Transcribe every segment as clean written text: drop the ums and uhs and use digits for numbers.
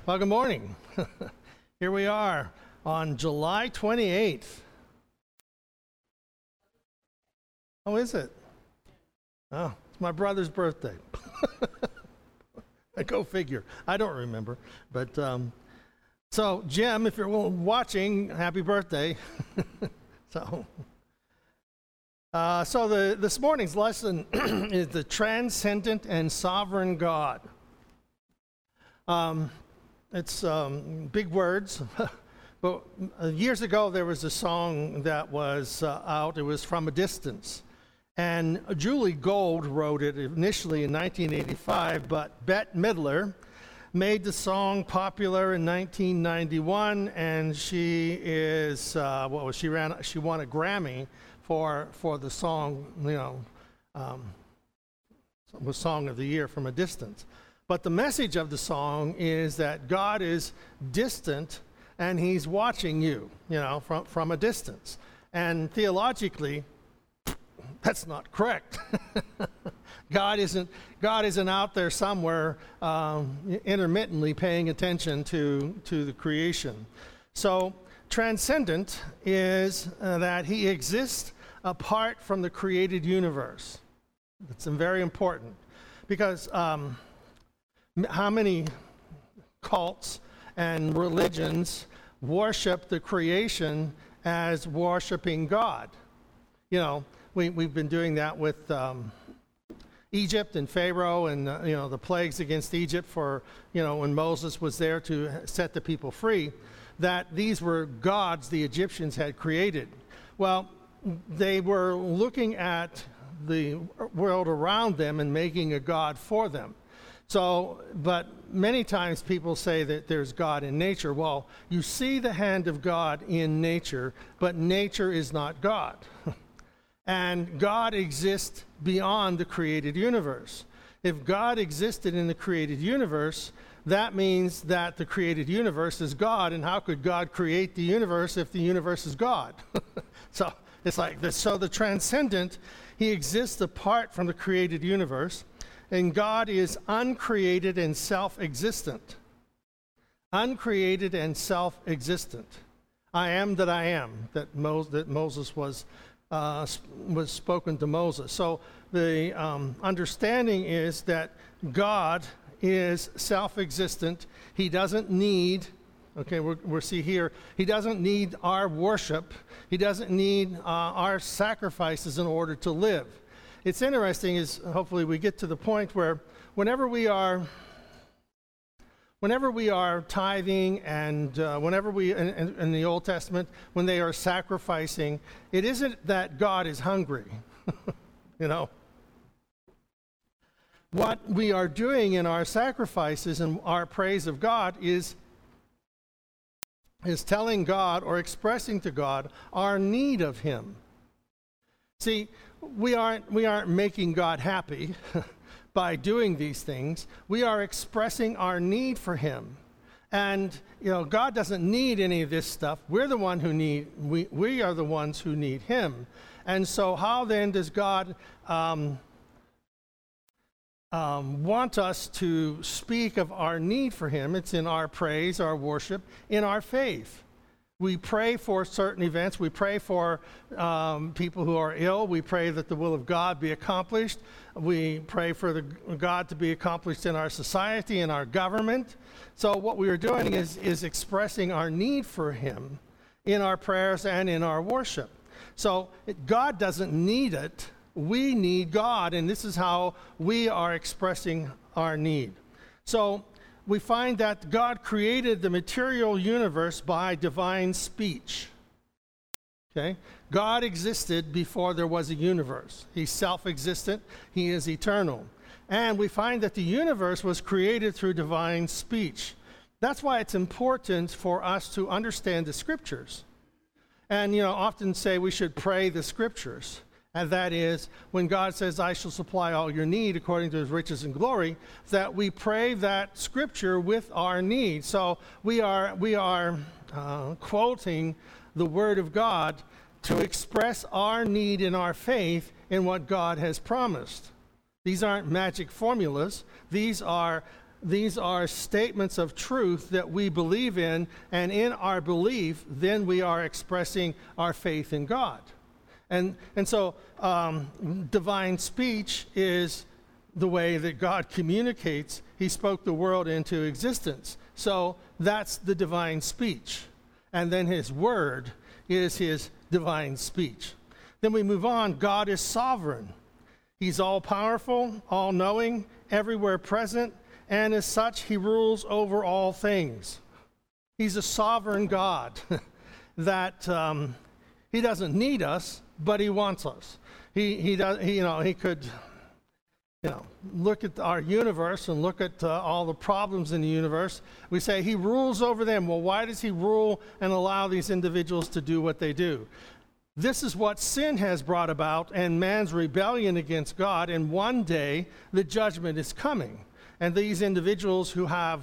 Well, good morning. Here we are on July 28th. Oh, is it? Oh, it's my brother's birthday. Go figure. I don't remember. But so, Jim, if you're watching, happy birthday. This morning's lesson is the transcendent and sovereign God. It's big words, but years ago there was a song that was out. It was From a Distance, and Julie Gold wrote it initially in 1985, but Bette Midler made the song popular in 1991, and she is she won a Grammy for the song, was Song of the Year, From a Distance. But the message of the song is that God is distant and he's watching you, from a distance. And theologically, that's not correct. God isn't out there somewhere intermittently paying attention to the creation. So transcendent is that he exists apart from the created universe. It's very important because how many cults and religions worship the creation as worshiping God? We've been doing that with Egypt and Pharaoh and the plagues against Egypt for when Moses was there to set the people free, that these were gods the Egyptians had created. Well, they were looking at the world around them and making a god for them. But many times people say that there's God in nature. Well, you see the hand of God in nature, but nature is not God. And God exists beyond the created universe. If God existed in the created universe, that means that the created universe is God, and how could God create the universe if the universe is God? So it's like this. So the transcendent, he exists apart from the created universe. And God is uncreated and self-existent. Uncreated and self-existent. I am that I am, that Moses was spoken to Moses. So the understanding is that God is self-existent. He doesn't need, we'll see here, he doesn't need our worship. He doesn't need our sacrifices in order to live. It's interesting is hopefully we get to the point where whenever we are tithing and whenever we, in the Old Testament, when they are sacrificing, it isn't that God is hungry, What we are doing in our sacrifices and our praise of God is telling God or expressing to God our need of him. See, we aren't making God happy by doing these things. We are expressing our need for him. And God doesn't need any of this stuff. We're the one who we are the ones who need him. And so how then does God want us to speak of our need for him? It's in our praise, our worship, in our faith. We pray for certain events. We pray for people who are ill. We pray that the will of God be accomplished. We pray for God to be accomplished in our society, in our government. So what we are doing is expressing our need for him in our prayers and in our worship. So God doesn't need it. We need God, and this is how we are expressing our need. So we find that God created the material universe by divine speech. God existed before there was a universe. He's self-existent. He is eternal. And we find that the universe was created through divine speech. That's why it's important for us to understand the scriptures. And, often say we should pray the scriptures. And that is, when God says, I shall supply all your need according to his riches and glory, that we pray that scripture with our need. So we are quoting the word of God to express our need and our faith in what God has promised. These aren't magic formulas. These are these are statements of truth that we believe in, and in our belief, then we are expressing our faith in God. And so divine speech is the way that God communicates. He spoke the world into existence. So that's the divine speech. And then his word is his divine speech. Then we move on. God is sovereign. He's all-powerful, all-knowing, everywhere present, and as such, he rules over all things. He's a sovereign God that he doesn't need us, but he wants us. He could look at our universe and look at all the problems in the universe. We say he rules over them. Well, why does he rule and allow these individuals to do what they do? This is what sin has brought about and man's rebellion against God, and one day the judgment is coming. And these individuals who have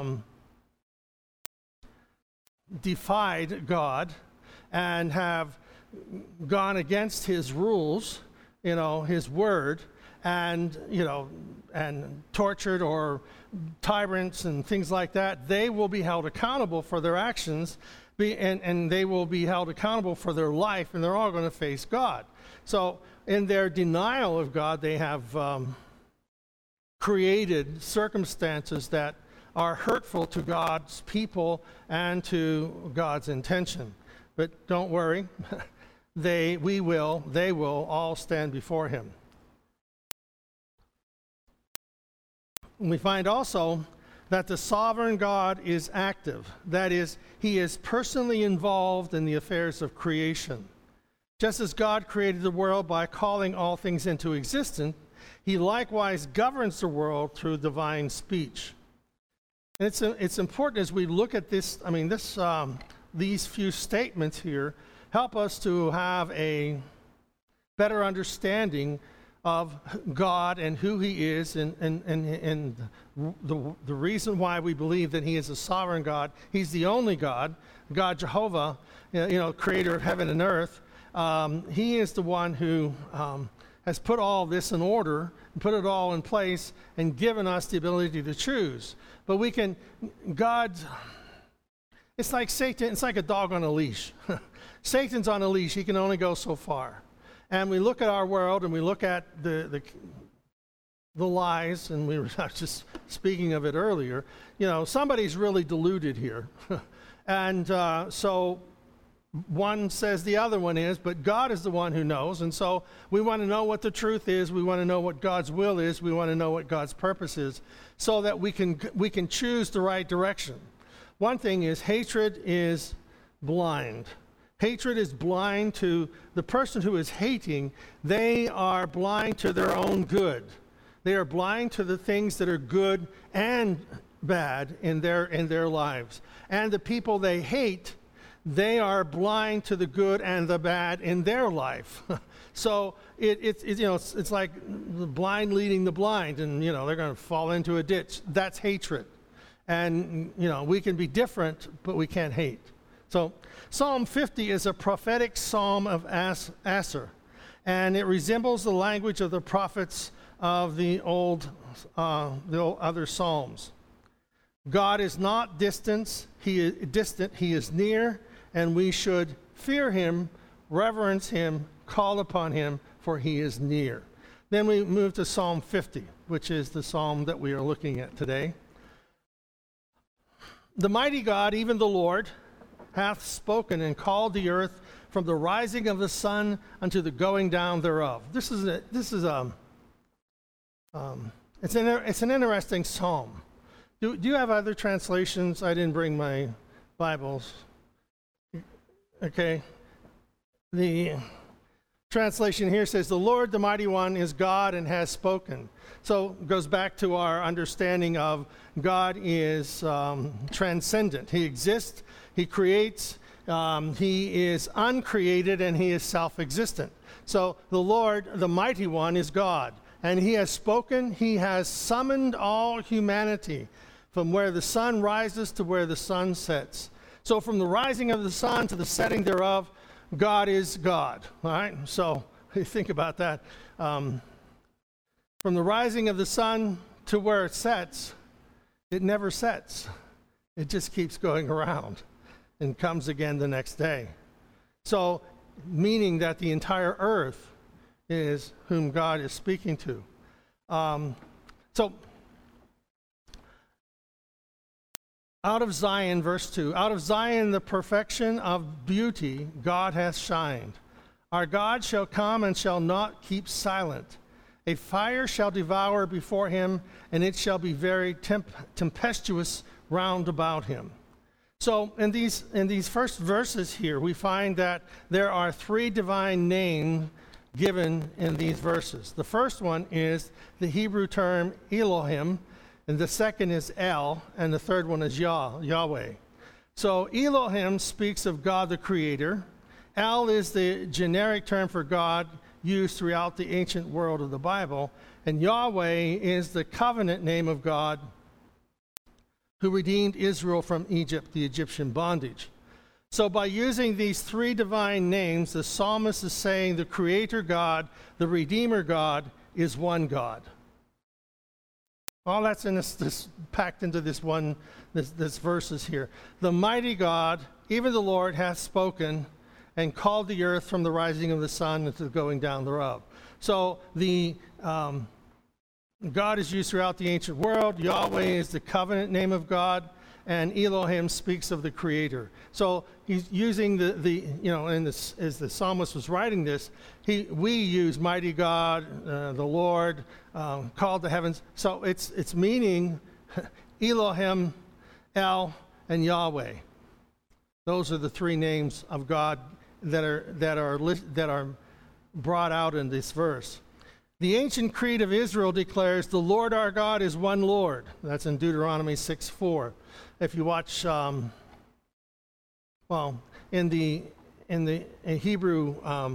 defied God and have gone against his rules, his word, and tortured or tyrants and things like that, they will be held accountable for their actions, and they will be held accountable for their life, and they're all going to face God. So in their denial of God, they have created circumstances that are hurtful to God's people and to God's intention. But don't worry, they will all stand before him. We find also that the sovereign God is active. That is, he is personally involved in the affairs of creation. Just as God created the world by calling all things into existence, he likewise governs the world through divine speech. And it's important as we look at this, these few statements here help us to have a better understanding of God and who he is, and the reason why we believe that he is a sovereign God. He's the only God, God Jehovah, creator of heaven and earth. He is the one who has put all this in order, and put it all in place, and given us the ability to choose. But it's like Satan, it's like a dog on a leash. Satan's on a leash, he can only go so far. And we look at our world, and we look at the lies, and we were just speaking of it earlier. Somebody's really deluded here. And so one says the other one is, but God is the one who knows. And so we want to know what the truth is. We want to know what God's will is. We want to know what God's purpose is, so that we can choose the right direction. One thing is, hatred is blind. Hatred is blind to the person who is hating. They are blind to their own good. They are blind to the things that are good and bad in their lives. And the people they hate, they are blind to the good and the bad in their life. So it's like the blind leading the blind, and they're going to fall into a ditch. That's hatred. And we can be different, but we can't hate. So Psalm 50 is a prophetic psalm of Asher, and it resembles the language of the prophets of the other psalms. God is not distant, he is near, and we should fear him, reverence him, call upon him, for he is near. Then we move to Psalm 50, which is the psalm that we are looking at today. The mighty God, even the Lord, hath spoken and called the earth from the rising of the sun unto the going down thereof. It's an interesting psalm. Do you have other translations? I didn't bring my Bibles. Okay. The translation here says, the Lord, the mighty one, is God and has spoken. So it goes back to our understanding of God is transcendent. He exists, he creates, he is uncreated, and he is self-existent. So the Lord, the mighty one, is God. And he has spoken, he has summoned all humanity from where the sun rises to where the sun sets. So from the rising of the sun to the setting thereof, God is God. All right? So think about that. From the rising of the sun to where it sets, it never sets. It just keeps going around and comes again the next day. So, meaning that the entire earth is whom God is speaking to. So, out of Zion, verse 2, out of Zion the perfection of beauty God hath shined. Our God shall come and shall not keep silent. A fire shall devour before him, and it shall be very tempestuous round about him. So in these first verses here, we find that there are three divine names given in these verses. The first one is the Hebrew term Elohim, and the second is El, and the third one is Yahweh. So Elohim speaks of God the Creator. El is the generic term for God used throughout the ancient world of the Bible, and Yahweh is the covenant name of God who redeemed Israel from Egypt, the Egyptian bondage. So by using these three divine names, the psalmist is saying the Creator God, the Redeemer God, is one God. All that's in this packed into this verses here. The mighty God, even the Lord, hath spoken and called the earth from the rising of the sun to the going down thereof. So the God is used throughout the ancient world. Yahweh is the covenant name of God, and Elohim speaks of the Creator. So he's using as the psalmist was writing this, we use mighty God, the Lord, called the heavens. So it's meaning Elohim, El, and Yahweh. Those are the three names of God that are brought out in this verse. The ancient creed of Israel declares the Lord our God is one Lord. That's in Deuteronomy 6:4. If you watch, in the Hebrew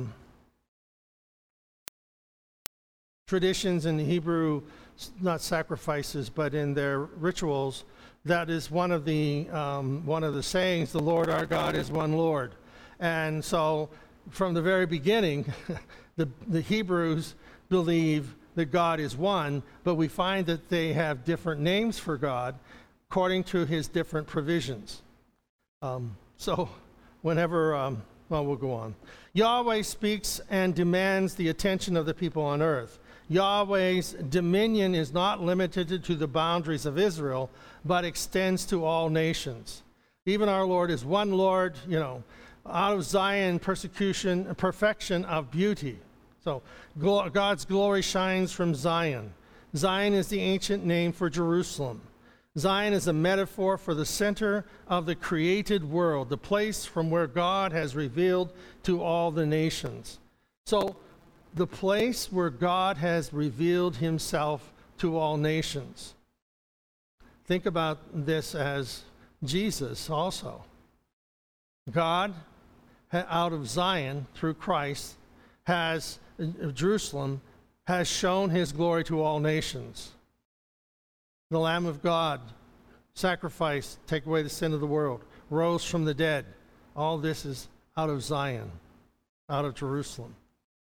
traditions, in the Hebrew, not sacrifices, but in their rituals, that is one of the sayings. The Lord our God is one Lord, and so from the very beginning, the Hebrews believe that God is one, but we find that they have different names for God according to his different provisions. So whenever, we'll go on. Yahweh speaks and demands the attention of the people on earth. Yahweh's dominion is not limited to the boundaries of Israel, but extends to all nations. Even our Lord is one Lord, out of Zion, perfection of beauty. So God's glory shines from Zion. Zion is the ancient name for Jerusalem. Zion is a metaphor for the center of the created world, the place from where God has revealed to all the nations. So the place where God has revealed himself to all nations. Think about this as Jesus also. God, out of Zion, through Christ, Jerusalem has shown his glory to all nations. The Lamb of God, sacrificed, take away the sin of the world, rose from the dead. All this is out of Zion, out of Jerusalem.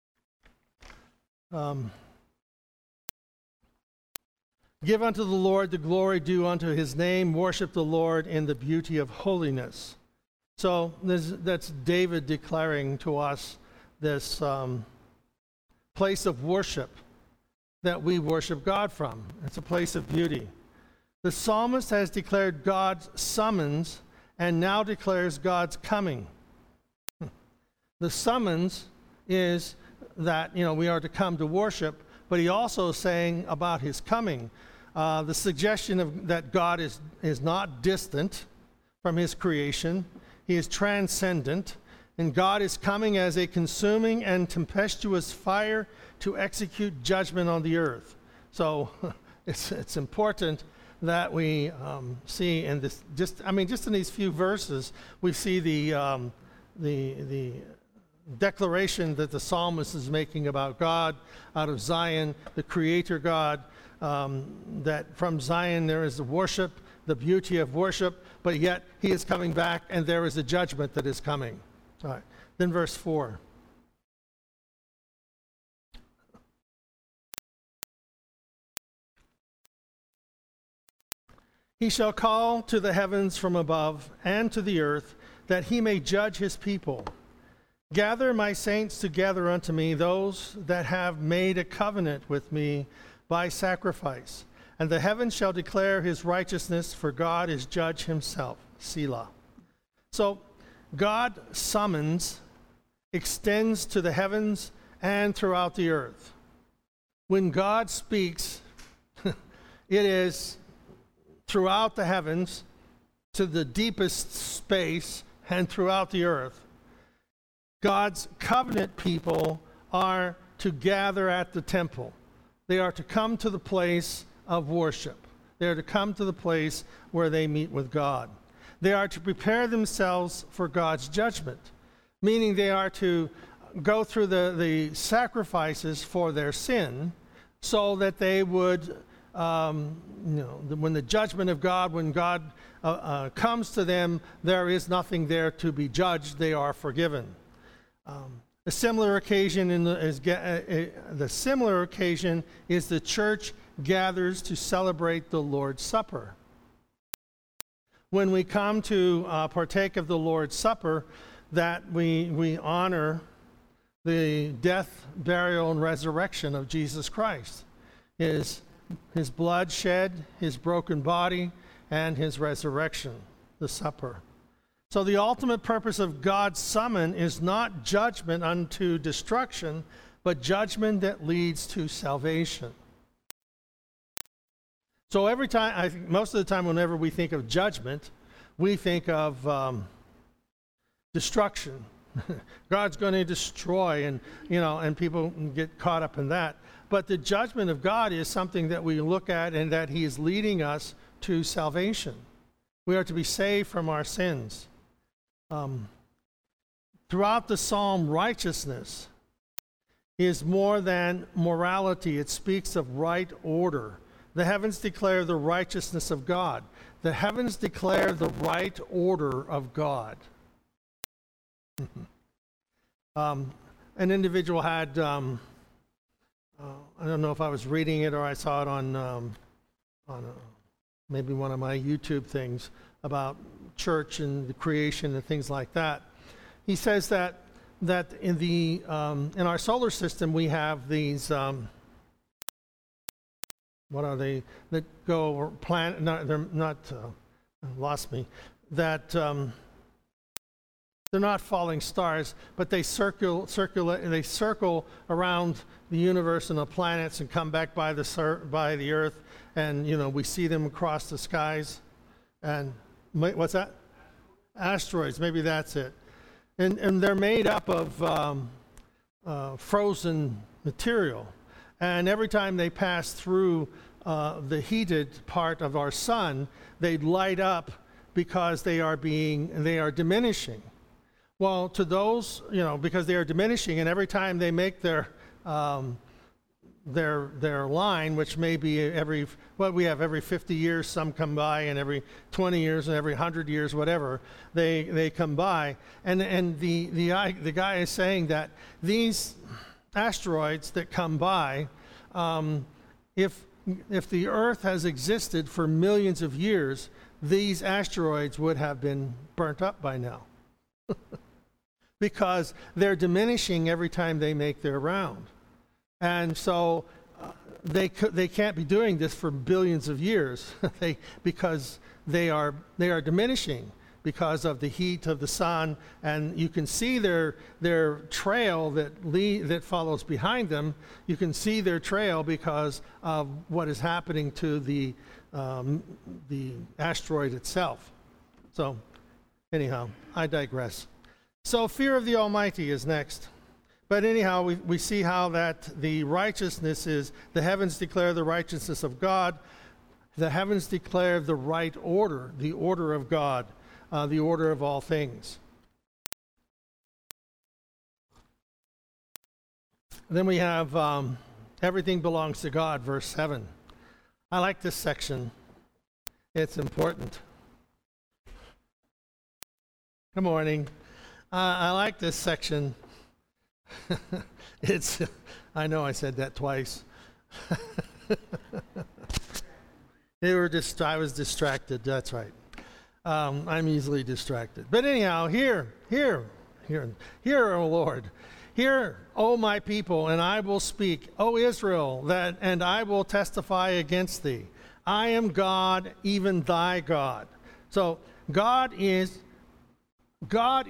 Give unto the Lord the glory due unto his name. Worship the Lord in the beauty of holiness. So that's David declaring to us this place of worship that we worship God from. It's a place of beauty. The psalmist has declared God's summons and now declares God's coming. The summons is that, we are to come to worship, but he also is saying about his coming. The suggestion that God is not distant from his creation. He is transcendent, and God is coming as a consuming and tempestuous fire to execute judgment on the earth. So it's important that we see in this, just in these few verses, we see the declaration that the psalmist is making about God out of Zion, the Creator God, that from Zion there is the worship, the beauty of worship, but yet he is coming back and there is a judgment that is coming. All right. Then verse 4. He shall call to the heavens from above and to the earth, that he may judge his people. Gather my saints together unto me, those that have made a covenant with me by sacrifice. And the heavens shall declare his righteousness, for God is judge himself. Selah. So God summons, extends to the heavens and throughout the earth. When God speaks, it is throughout the heavens, to the deepest space, and throughout the earth. God's covenant people are to gather at the temple. They are to come to the place of worship. They are to come to the place where they meet with God. They are to prepare themselves for God's judgment, meaning they are to go through the sacrifices for their sin so that they would, when the judgment of God, when God comes to them, there is nothing there to be judged. They are forgiven. A similar occasion the similar occasion is the church gathers to celebrate the Lord's Supper. When we come to partake of the Lord's Supper, that we honor the death, burial, and resurrection of Jesus Christ. His blood shed, his broken body, and his resurrection, the supper. So the ultimate purpose of God's summon is not judgment unto destruction, but judgment that leads to salvation. So every time, I think most of the time whenever we think of judgment, we think of destruction. God's going to destroy, and people get caught up in that. But the judgment of God is something that we look at, and that he is leading us to salvation. We are to be saved from our sins. Throughout the psalm, righteousness is more than morality. It speaks of right order. The heavens declare the righteousness of God. The heavens declare the right order of God. An individual had, I don't know if I was reading it or I saw it on maybe one of my YouTube things about church and the creation and things like that. He says that in our solar system we have these what are they that go planet? No, they're not. Lost me. That they're not falling stars, but they circle around the universe and the planets and come back by the Earth, and we see them across the skies. And what's that? Asteroids. Maybe that's it. And they're made up of frozen material. And every time they pass through the heated part of our sun, they light up because they are diminishing. Well, to those, because they are diminishing, and every time they make their line, which may be we have every 50 years, some come by, and every 20 years, and every 100 years, whatever, they come by. And the guy is saying that these asteroids that come by, if the Earth has existed for millions of years, these asteroids would have been burnt up by now. Because they're diminishing every time they make their round. And so they can't be doing this for billions of years because they are diminishing because of the heat of the sun, and you can see their trail that follows behind them. You can see their trail because of what is happening to the asteroid itself. So anyhow, I digress. So fear of the Almighty is next. But anyhow, we see how that the righteousness is, the heavens declare the righteousness of God. The heavens declare the right order, the order of God, the order of all things. Then we have everything belongs to God, verse 7. I like this section. It's important. Good morning. I like this section. I know I said that twice. I was distracted. That's right. I'm easily distracted. But anyhow, hear, O Lord. Hear, O my people, and I will speak. O Israel, and I will testify against thee. I am God, even thy God. So God is. God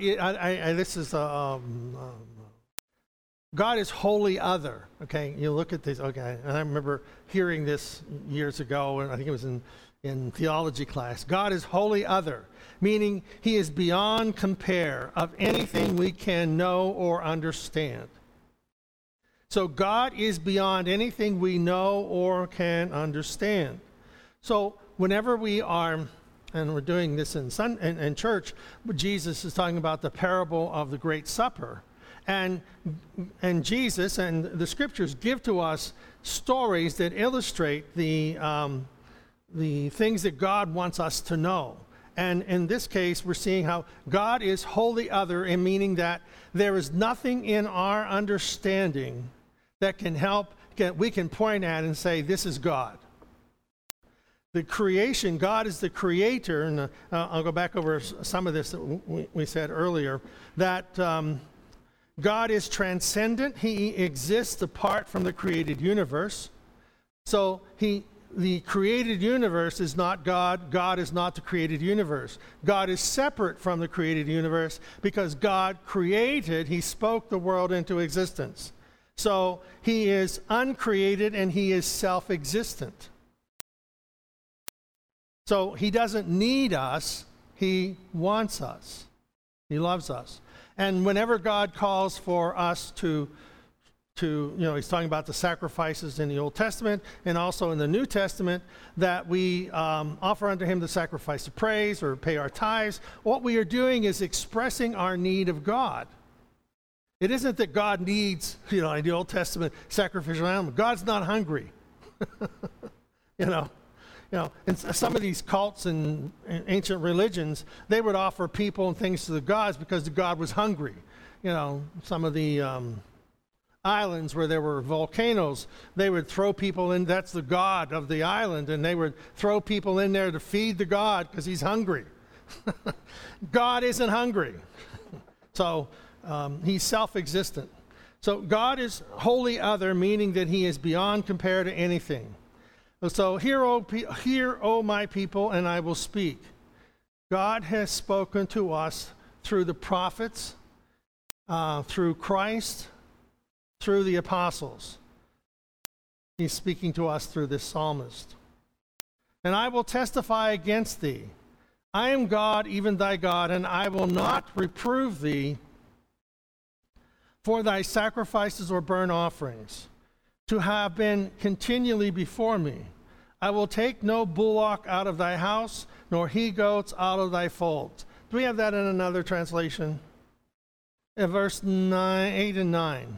is wholly other. Okay, you look at this. Okay, and I remember hearing this years ago, and I think it was in theology class. God is wholly other, meaning he is beyond compare of anything we can know or understand. So God is beyond anything we know or can understand. So whenever we are, and we're doing this in church, Jesus is talking about the parable of the Great Supper. And Jesus and the scriptures give to us stories that illustrate the things that God wants us to know. And in this case, we're seeing how God is wholly other, in meaning that there is nothing in our understanding that we can point at and say, this is God. The creation, God is the creator, and I'll go back over some of this that we said earlier, that God is transcendent. He exists apart from the created universe. So the created universe is not God. God is not the created universe. God is separate from the created universe because God created, he spoke the world into existence. So he is uncreated and he is self-existent. So he doesn't need us, he wants us. He loves us. And whenever God calls for us to he's talking about the sacrifices in the Old Testament and also in the New Testament, that we offer unto him the sacrifice of praise or pay our tithes. What we are doing is expressing our need of God. It isn't that God needs, in the Old Testament, sacrificial animal. God's not hungry. And some of these cults and ancient religions, they would offer people and things to the gods because the god was hungry. Some of the islands where there were volcanoes, they would throw people in. That's the god of the island, and they would throw people in there to feed the god because he's hungry. God isn't hungry. So he's self-existent. So God is wholly other, meaning that he is beyond compare to anything. So hear, O my people, and I will speak. God has spoken to us through the prophets, through Christ, through the apostles. He's speaking to us through this psalmist. And I will testify against thee. I am God, even thy God, and I will not reprove thee for thy sacrifices or burnt offerings, to have been continually before me. I will take no bullock out of thy house, nor he-goats out of thy folds. Do we have that in another translation? In verse 8 and 9.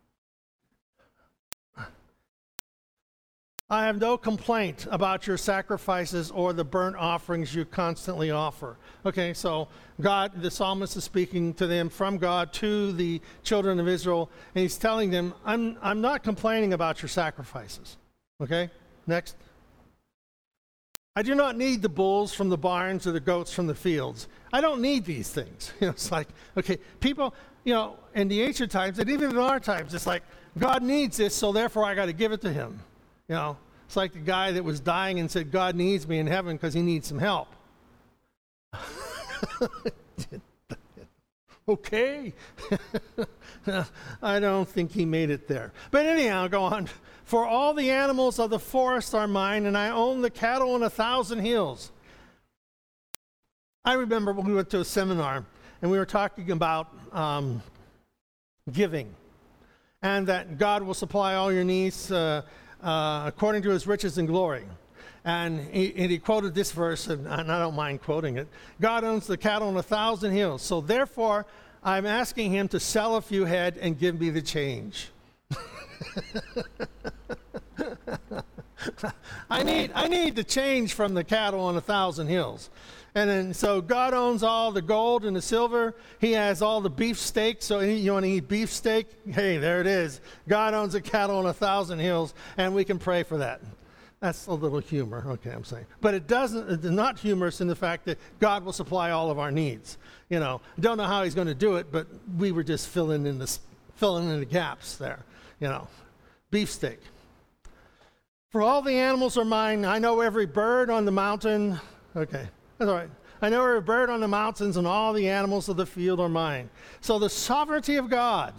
I have no complaint about your sacrifices or the burnt offerings you constantly offer. Okay, so God, the psalmist is speaking to them from God to the children of Israel, and he's telling them, I'm not complaining about your sacrifices. Okay, next. I do not need the bulls from the barns or the goats from the fields. I don't need these things. It's like, okay, people, in the ancient times, and even in our times, it's like, God needs this, so therefore I got to give it to him. It's like the guy that was dying and said, God needs me in heaven because he needs some help. Okay. I don't think he made it there. But anyhow, go on. For all the animals of the forest are mine, and I own the cattle on 1,000 hills. I remember when we went to a seminar, and we were talking about giving, and that God will supply all your needs according to his riches and glory. And he quoted this verse, and I don't mind quoting it. God owns the cattle on 1,000 hills. So therefore, I'm asking him to sell a few head and give me the change. I need the change from the cattle on 1,000 hills. And then, so God owns all the gold and the silver. He has all the beef steak. So you want to eat beef steak? Hey, there it is. God owns the cattle on 1,000 hills, and we can pray for that. That's a little humor, okay, I'm saying. But it's not humorous in the fact that God will supply all of our needs. Don't know how he's going to do it, but we were just filling in the gaps there, Beefsteak. For all the animals are mine. I know every bird on the mountain. Okay, that's all right. I know every bird on the mountains and all the animals of the field are mine. So the sovereignty of God.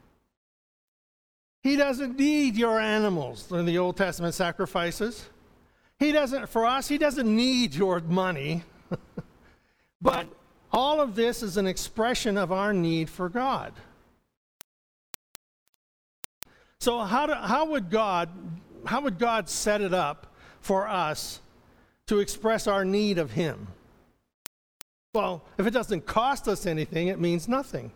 He doesn't need your animals in the Old Testament sacrifices. He doesn't need your money. But all of this is an expression of our need for God. So how would God set it up for us to express our need of him? Well, if it doesn't cost us anything, it means nothing.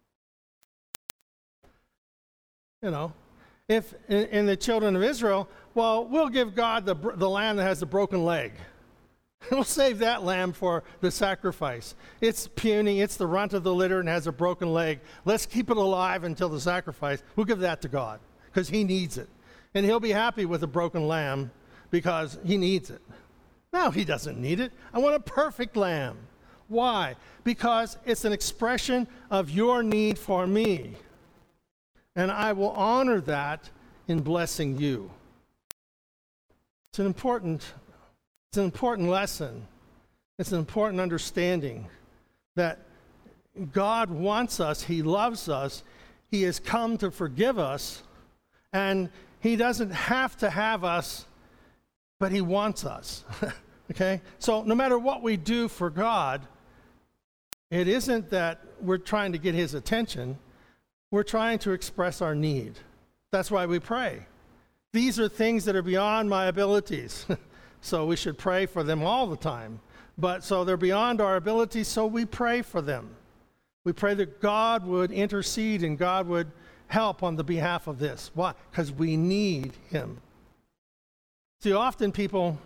If in the children of Israel, well, we'll give God the lamb that has the broken leg. We'll save that lamb for the sacrifice. It's puny, it's the runt of the litter and has a broken leg. Let's keep it alive until the sacrifice. We'll give that to God because he needs it. And he'll be happy with a broken lamb because he needs it. No, he doesn't need it. I want a perfect lamb. Why? Because it's an expression of your need for me. And I will honor that in blessing you. It's an important lesson. It's an important understanding that God wants us. He loves us. He has come to forgive us. And he doesn't have to have us, but he wants us. Okay? So no matter what we do for God, it isn't that we're trying to get his attention. We're trying to express our need. That's why we pray. These are things that are beyond my abilities. So we should pray for them all the time. But so they're beyond our abilities, so we pray for them. We pray that God would intercede and God would help on the behalf of this. Why? Because we need him. See, often people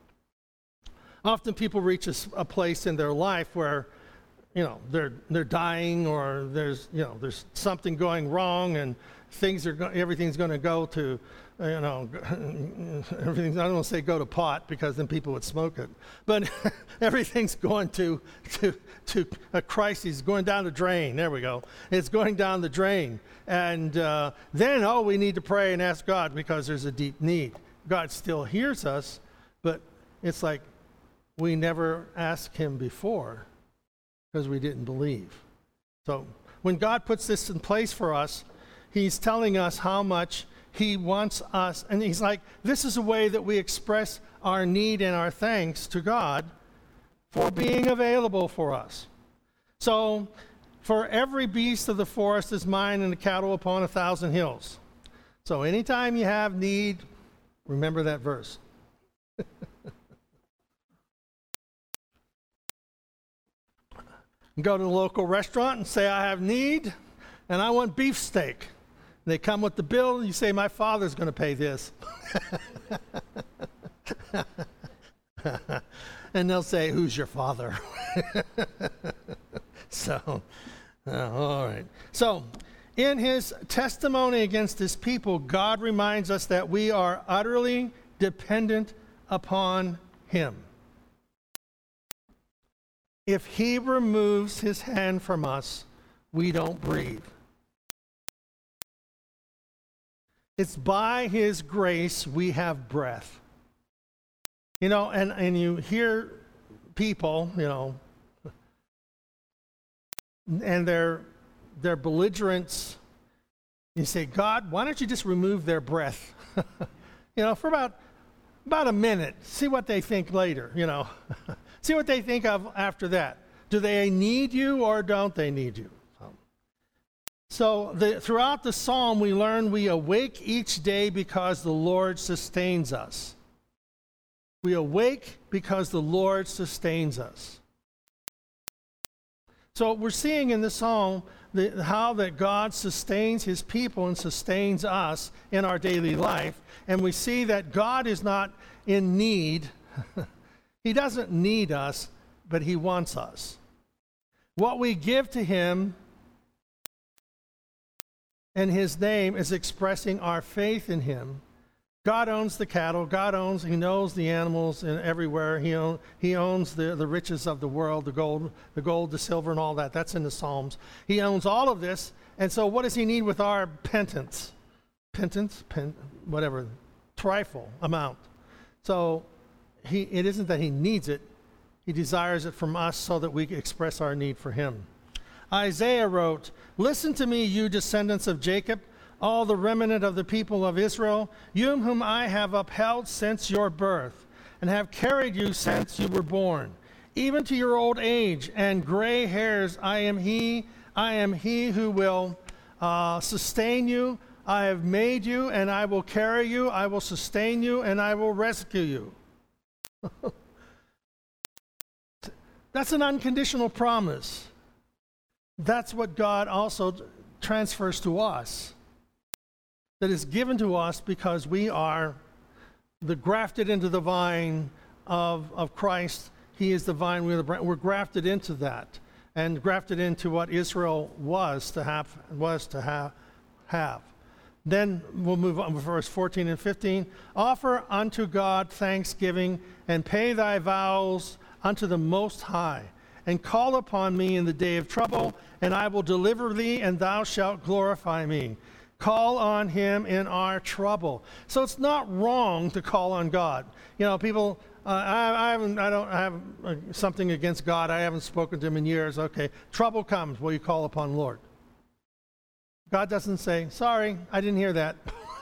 reach a place in their life where they're dying, or there's something going wrong, and everything's going to go to, everything. I don't want to say go to pot because then people would smoke it, but everything's going to a crisis, going down the drain. There we go. It's going down the drain, and then we need to pray and ask God because there's a deep need. God still hears us, but it's like we never asked him before, because we didn't believe. So when God puts this in place for us, he's telling us how much he wants us. And he's like, this is a way that we express our need and our thanks to God for being available for us. So, for every beast of the forest is mine, and the cattle upon 1,000 hills. So anytime you have need, remember that verse. Go to the local restaurant and say, I have need, and I want beefsteak. They come with the bill, and you say, my father's going to pay this. And they'll say, who's your father? So, all right. So, in his testimony against his people, God reminds us that we are utterly dependent upon him. If he removes his hand from us, we don't breathe. It's by his grace we have breath. And you hear people, and their belligerence. You say, God, why don't you just remove their breath? For about a minute. See what they think later, See what they think of after that. Do they need you or don't they need you? So throughout the psalm, we learn we awake each day because the Lord sustains us. We awake because the Lord sustains us. So we're seeing in the psalm how that God sustains his people and sustains us in our daily life. And we see that God is not in need. He doesn't need us, but he wants us. What we give to him in his name is expressing our faith in him God owns the cattle. He knows the animals everywhere. He owns the riches of the world, the gold, the silver, and all that. That's in the Psalms. He owns all of this. And so what does he need with our penance? Whatever, trifle amount. So it isn't that he needs it. He desires it from us so that we can express our need for him. Isaiah wrote, "Listen to me, you descendants of Jacob, all the remnant of the people of Israel, you whom I have upheld since your birth, and have carried you since you were born. Even to your old age and gray hairs, I am he who will sustain you. I have made you, and I will carry you. I will sustain you, and I will rescue you." That's an unconditional promise. That's what God also transfers to us. That is given to us because we are grafted into the vine of Christ. He is the vine, we're grafted into that, and grafted into what Israel was to have. Then we'll move on to verse 14 and 15. "Offer unto God thanksgiving, and pay thy vows unto the Most High, and call upon me in the day of trouble, and I will deliver thee, and thou shalt glorify me." Call on him in our trouble. So it's not wrong to call on God. You know, people, I don't have something against God. I haven't spoken to him in years. Okay, trouble comes. Will you call upon the Lord? God doesn't say, "Sorry, I didn't hear that."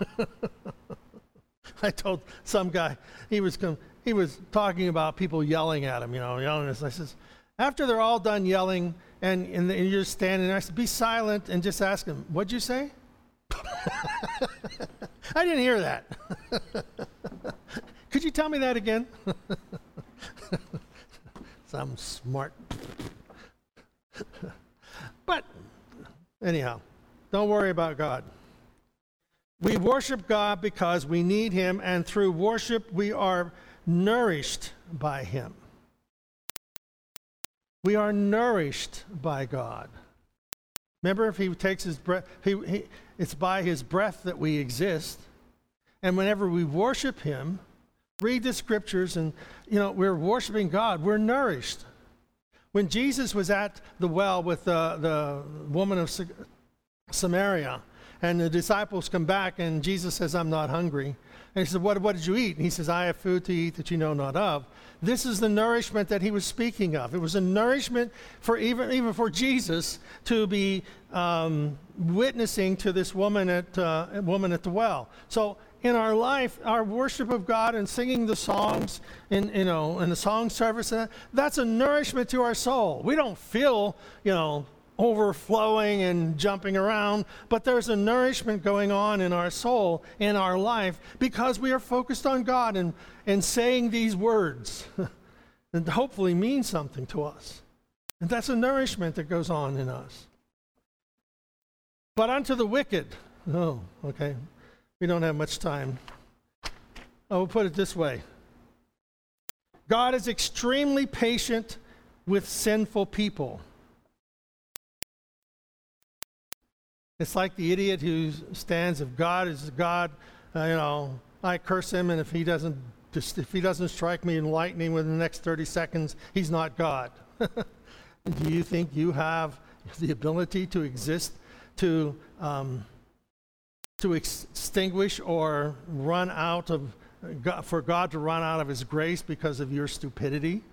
I told some guy, he was talking about people yelling at him, yelling at us. I says, after they're all done yelling, and you're standing there, I said, be silent and just ask him, "What'd you say?" "I didn't hear that." "Could you tell me that again?" Some smart. But anyhow, don't worry about God. We worship God because we need him, and through worship we are nourished by him. We are nourished by God. Remember, if he takes his breath, it's by his breath that we exist. And whenever we worship him, read the scriptures, and we're worshiping God, we're nourished. When Jesus was at the well with the woman of Samaria, and the disciples come back, and Jesus says, "I'm not hungry." And he said, what did you eat? And he says, "I have food to eat that you know not of." This is the nourishment that he was speaking of. It was a nourishment for even for Jesus to be witnessing to this woman at the well. So in our life, our worship of God and singing the songs in the song service, that's a nourishment to our soul. We don't feel overflowing and jumping around, but there's a nourishment going on in our soul, in our life, because we are focused on God and saying these words that hopefully mean something to us. And that's a nourishment that goes on in us. But unto the wicked, okay, we don't have much time. I will put it this way. God is extremely patient with sinful people. It's like the idiot who stands, if God is God, I curse him, and if he doesn't strike me in lightning within the next 30 seconds, he's not God. Do you think you have the ability to exist, to extinguish or run out of, for God to run out of his grace because of your stupidity?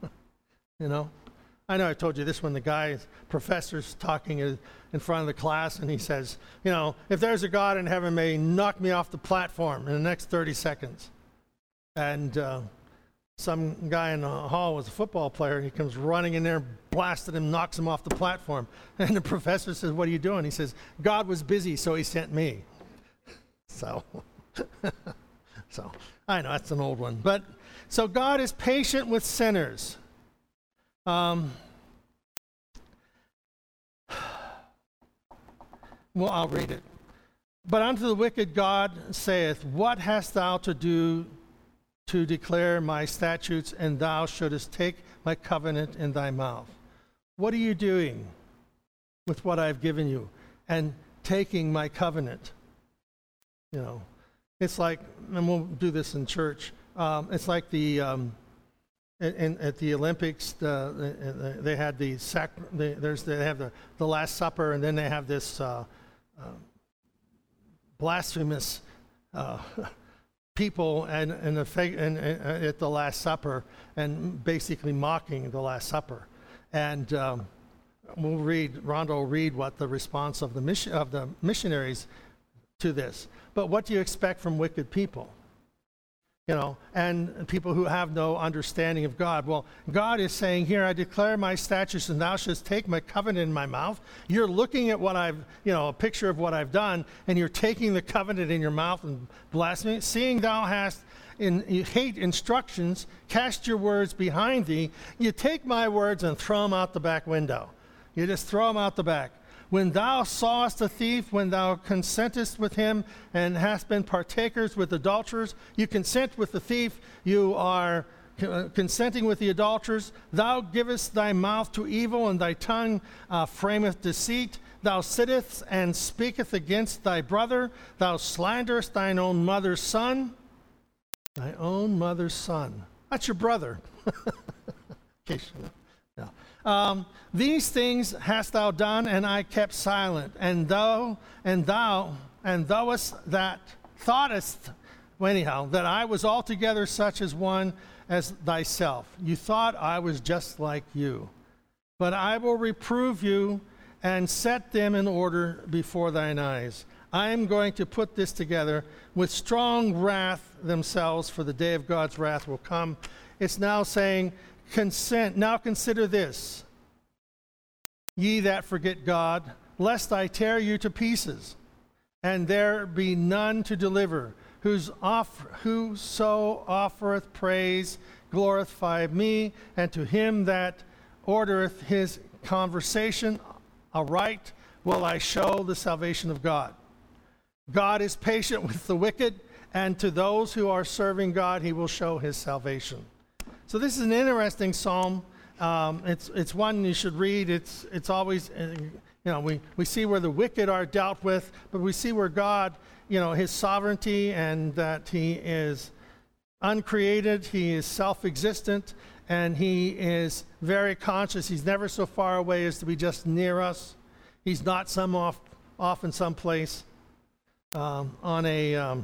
I know I told you this when the professor's talking in front of the class, and he says, if there's a God in heaven, may he knock me off the platform in the next 30 seconds. And some guy in the hall was a football player, and he comes running in there, blasted him, knocks him off the platform. And the professor says, "What are you doing?" He says, "God was busy, so he sent me." So I know that's an old one. But so God is patient with sinners. Well, I'll read it. "But unto the wicked God saith, What hast thou to do to declare my statutes, and thou shouldest take my covenant in thy mouth?" What are you doing with what I've given you and taking my covenant? It's like, and we'll do this in church, it's like the, at the Olympics, they had they have the Last Supper, and then they have this blasphemous people and at the Last Supper, and basically mocking the Last Supper. And Rhonda will read what the response of the missionaries to this. But what do you expect from wicked people? You know, and people who have no understanding of God. Well, God is saying here, I declare my statutes, and thou shouldst take my covenant in my mouth. You're looking at what I've, a picture of what I've done, and you're taking the covenant in your mouth and blaspheming. Seeing thou hast, you hate instructions, cast your words behind thee. You take my words and throw them out the back window. You just throw them out the back. When thou sawest a thief, when thou consentest with him, and hast been partakers with adulterers, you consent with the thief, you are consenting with the adulterers. Thou givest thy mouth to evil, and thy tongue frameth deceit. Thou sittest and speaketh against thy brother. Thou slanderest thine own mother's son. Thy own mother's son. That's your brother. In case you know. No. These things hast thou done, and I kept silent. And thouest that thoughtest, anyhow, that I was altogether such as one as thyself. You thought I was just like you. But I will reprove you and set them in order before thine eyes. I am going to put this together with strong wrath themselves, for the day of God's wrath will come. It's now saying, consent. Now consider this, ye that forget God, lest I tear you to pieces, and there be none to deliver. Whoso offereth praise, glorify me, and to him that ordereth his conversation aright will I show the salvation of God. God is patient with the wicked, and to those who are serving God, he will show his salvation. So this is an interesting psalm. It's one you should read. It's always, we see where the wicked are dealt with, but we see where God, his sovereignty, and that he is uncreated, he is self-existent, and he is very conscious. He's never so far away as to be just near us. He's not off in some place on a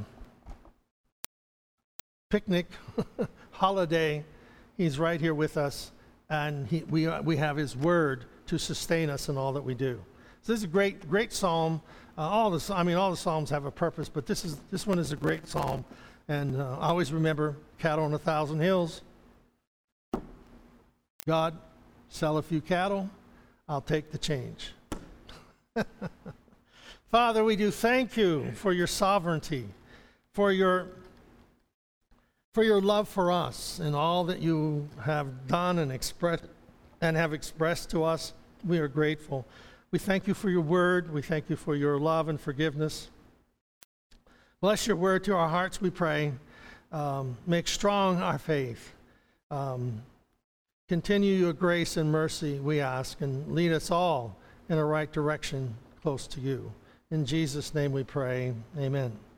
picnic holiday. He's right here with us, and we have his word to sustain us in all that we do. So this is a great psalm. All the psalms have a purpose, but this one is a great psalm. And always remember, cattle on 1,000 hills. God, sell a few cattle, I'll take the change. Father, we do thank you for your sovereignty, for your love for us and all that you have done and have expressed to us. We are grateful. We thank you for your word. We thank you for your love and forgiveness. Bless your word to our hearts, we pray. Make strong our faith. Continue your grace and mercy, we ask, and lead us all in a right direction close to you. In Jesus' name we pray. Amen.